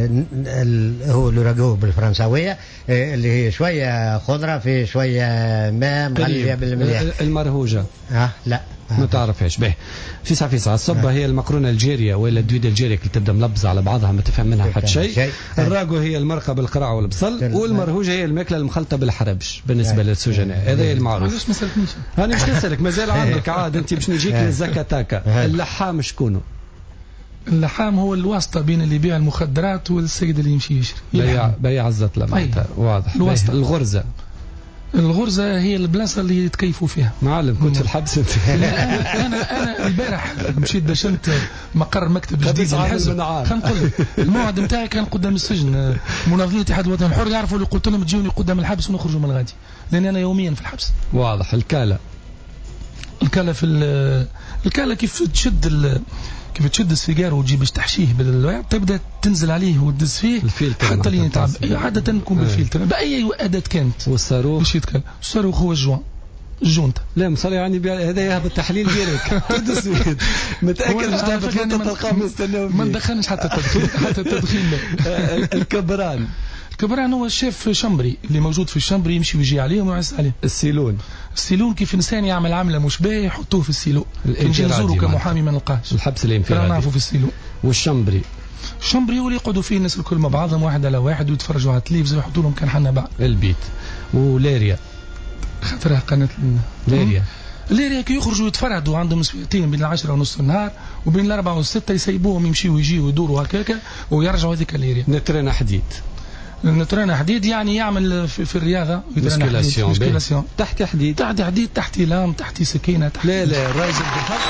ال هو الراجو بالفرنساوية اللي هي شوية خضرة في شوية ماء مغلية بالمليح. المرهوجة اه لا ما تعرفهاش. به فيسع فيسع الصبة هي المقرونة الجيرية ولا الدويدة الجيرية اللي تبدا ملبزة على بعضها ما تفهم منها حتى شيء. الراجو هي المرقة بالقرع والبصل، والمرهوجة هي الماكلة المخلطة بالحربش بالنسبة للسجناء. هذا المعروف. علاش ما سالتنيش؟ أنا مش نسألك مازال عندك عاد أنت باش نجيك للزكاة تاكا. اللحام شكونه؟ اللحام هو الواسطة بين اللي يبيع المخدرات والسيد اللي يمشي يشري. بيع بيع الزتلة معناتها واضح. الواسطة. الغرزة الغرزة هي البلاصة اللي يتكيفوا فيها. معلم كنت في الحبس انت. انا انا انا البارح مشيت دشنت مقر مكتب جديد للحزب. خلينا نقول الموعد نتاعي كان قدام السجن. منظمين الاتحاد الوطني الحر يعرفوا اللي قلت لهم تجوني قدام الحبس ونخرجوا من الغادي، لان انا يوميا في الحبس. واضح. الكالة الكالة في الكالة كيف تشد كيف تشد السيجار وتجيب باش تحشيه بالوعاء تبدا تنزل عليه وتدز فيه حتى لين يتعب. عاده نكون بالفلتر باي اداه كانت. والصاروخ باش يتكلم الصاروخ هو الجوان الجونتا. لا مصلي يعني هذا يهبط التحليل ديالك. تدز متاكد باش تهبط انت تلقاهم يستناو. ما ندخلنش حتى التدخين حتى التدخين. الكبران الكبران هو الشيف شمبري اللي موجود في الشمبري يمشي ويجي عليهم ويعس عليهم. السيلون السيلون كيف انسان يعمل عمله مش باهي يحطوه في السيلون. نجي نزوره كمحامي ما نلقاهش. الحبس الانفرادي نعرفه في السيلون. والشمبري الشمبري هو اللي يقعدوا فيه الناس الكل مع بعضهم واحد على واحد ويتفرجوا على التلفزيون ويحطوا لهم كان حنا بعض. البيت وليريا خاطرها قناه ليريا ليريا كي يخرجوا يتفرعوا عندهم ساعتين بين العشرة ونص النهار وبين الأربعة والستة يسيبوهم يمشيوا ويجيوا ويدوروا هكاكا ويرجعوا هذيك ليريا. نترنا حديد نترنا حديد يعني يعمل في, في الرياضة مسكيلاسيون تحت حديد تحت حديد تحت لام تحت سكينة تحت. لا لا الراجل بالحق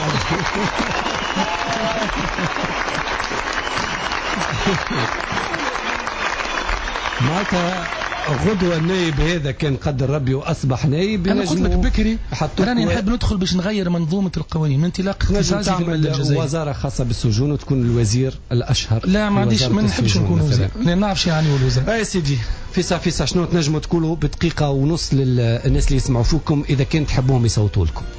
معناتها غدوة النايب هذا كان قدر ربي وأصبح نايب. أنا قلت لك بكري راني نحب ندخل باش نغير منظومة القوانين من انطلاق اختصاصي في المادة الجزائية. وزارة خاصة بالسجون وتكون الوزير الأشهر. لا ما عنديش ما نحبش نكون وزير ما نعرفش يعني الوزير. أي سيدي فيسا فيسا شنو تنجموا تقولوا بدقيقة ونص للناس اللي يسمعوا فيكم إذا كان تحبوهم يصوتوا لكم باش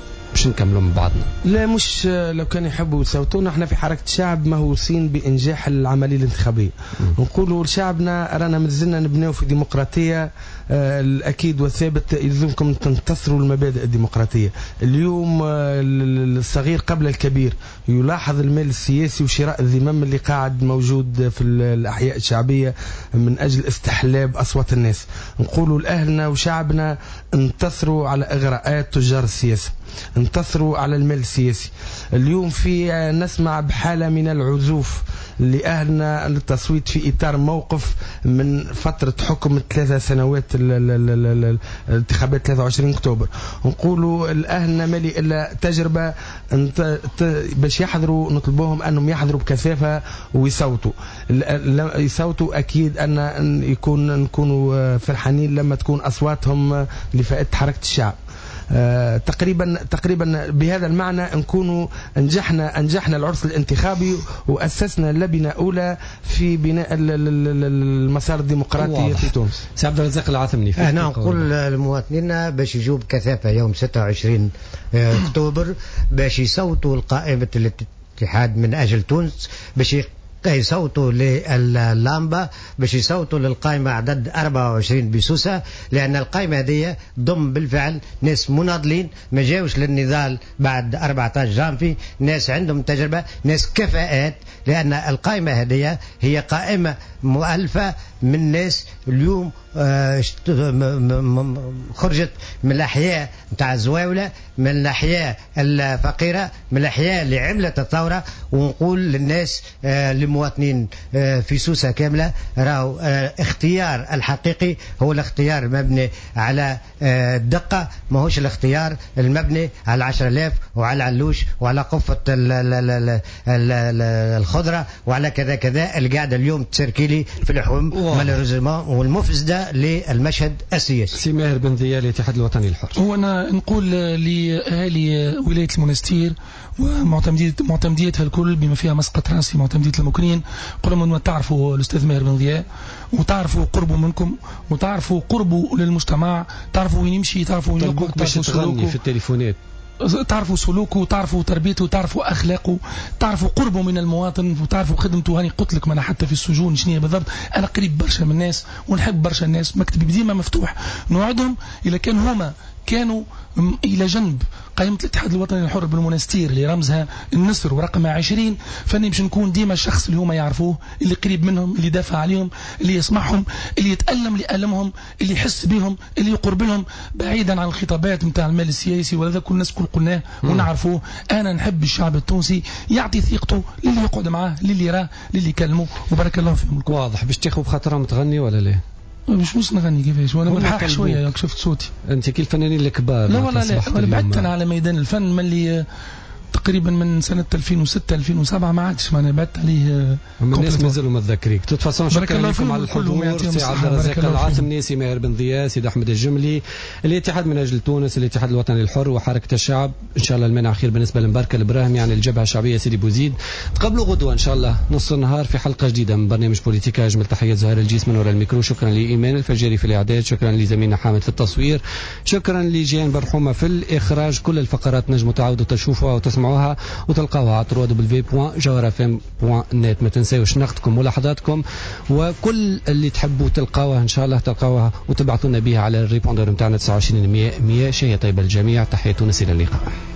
باش نكملوا من بعضنا. لا مش لو كان يحبوا يصوتونا، احنا في حركة الشعب مهووسين بإنجاح العملية الانتخابية. نقولوا لشعبنا رانا مازلنا نبنيو في ديمقراطية. آه الأكيد والثابت يلزمكم تنتصروا المبادئ الديمقراطية. اليوم آه الصغير قبل الكبير يلاحظ المال السياسي وشراء الذمم اللي قاعد موجود في الأحياء الشعبية من أجل استحلاب أصوات الناس. نقولوا لأهلنا وشعبنا انتصروا على إغراءات تجار السياسة، انتصروا على المال السياسي. اليوم في نسمع بحالة من العزوف لأهلنا للتصويت في إطار موقف من فترة حكم ثلاثة سنوات الانتخابات ثلاثة وعشرين أكتوبر. نقولوا الأهلنا مالي إلا تجربة باش يحضروا، نطلبوهم أنهم يحضروا بكثافة ويصوتوا. يصوتوا أكيد أن يكون نكونوا فرحانين لما تكون أصواتهم لفائدة حركة الشعب. آه تقريبا تقريبا بهذا المعنى نكونوا انجحنا انجحنا العرس الانتخابي واسسنا لبنه اولى في بناء المسار الديمقراطي في تونس. سي عبد الرزاق العاثمني، انا نقول للمواطنين باش يجوا بكثافه يوم ستة وعشرين اكتوبر باش يصوتوا لقائمه الاتحاد من اجل تونس، باش يصوتوا لللامبا، باش يصوتوا للقائمة عدد أربعة وعشرين بسوسة، لأن القائمة هذه ضم بالفعل ناس مناضلين ما جاوش للنضال بعد أربعة عشر جانفي، ناس عندهم تجربة، ناس كفاءات، لأن القائمة هذه هي قائمة مؤلفة من ناس اليوم خرجت من الأحياء متاع الزواولة، من الأحياء الفقيرة، من الأحياء اللي عملت الثورة. ونقول للناس للمواطنين في سوسة كاملة راهو اختيار الحقيقي هو الاختيار المبني على الدقة، ما هوش الاختيار المبني على عشر آلاف وعلى علوش وعلى قفة الخضرة وعلى كذا كذا اللي قاعدة اليوم تسركيلي في الحوم مالوريزمون والمفسدة للمشهد السياسي. سي ماهر بن ذيال الاتحاد الوطني الحر. هو أنا نقول لأهالي ولاية المنستير ومعتمديتها الكل بما فيها مسقط راسي معتمدية المكنين، قل لهم تعرفوا الأستاذ ماهر بن ذيال وتعرفوا قربه منكم وتعرفوا قربه للمجتمع، تعرفوا وين يمشي، تعرفوا وين يقعد، باش تغني في التليفونات، تعرفوا سلوكه، تعرفوا تربيته، تعرفوا أخلاقه، تعرفوا قربه من المواطن، وتعرفوا خدمته. هاني قلت لك ما أنا حتى في السجون شنية بالضبط، أنا قريب برشا من الناس ونحب برشا الناس، مكتبي ديما مفتوح. نوعدهم إذا كان هما كانوا إلى جنب قائمة الاتحاد الوطني الحر بالمنستير اللي رمزها النصر ورقمها عشرين، فاني باش نكون ديما الشخص اللي هما يعرفوه، اللي قريب منهم، اللي دافع عليهم، اللي يسمعهم، اللي يتألم لألمهم، اللي يحس بهم، اللي يقرب لهم، بعيدا عن الخطابات متاع المال السياسي ولا كل الناس كل قلناه ونعرفوه. أنا نحب الشعب التونسي يعطي ثقته للي يقعد معاه، للي يراه، للي يكلمه، وبارك الله فيهم الكل. واضح. باش تاخذ بخاطرهم تغني ولا لا؟ مش مش نغني كيفاش وانا ملحق شويه ياك شفت صوتي انت كي الفنانين الكبار. لا والله لا، انا بعدت انا على ميدان الفن ملي تقريبا من سنة ألفين وستة ألفين وسبعة ما عادش معنا بعدت عليه. الناس مازالوا متذكريك. تتفصلون شكرا لكم على الحضور. سي عبد الرزاق العاثمني، سي ماهر بن ذيال، سيد أحمد الجملي، الاتحاد من أجل تونس، الاتحاد الوطني الحر وحركة الشعب. إن شاء الله المنع خير بالنسبة لمباركة البراهمي يعني الجبهة الشعبية سيدي بوزيد. تقابلوا غدوة إن شاء الله نص النهار في حلقة جديدة من برنامج بوليتيكا. أجمل تحيات زهير الجيس من وراء الميكرو. شكرا لإيمان الفجاري في الإعداد، شكرا لزميلنا حامد في التصوير، شكرا لجيان برحومة في الإخراج. كل الفقرات نجموا تعودوا تشوفوها وتسمعوها وتلقاوها على دبليو دبليو دبليو دوت جوهر اف ام دوت نت. ما تنساوش نقدكم ولاحظاتكم وكل اللي تحبوا تلقاوها ان شاء الله تلقاوها وتبعثونا بها على الريبوندر نتاعنا تسعة وعشرين مية مية. شيء طيب الجميع. تحية تونس، الى اللقاء.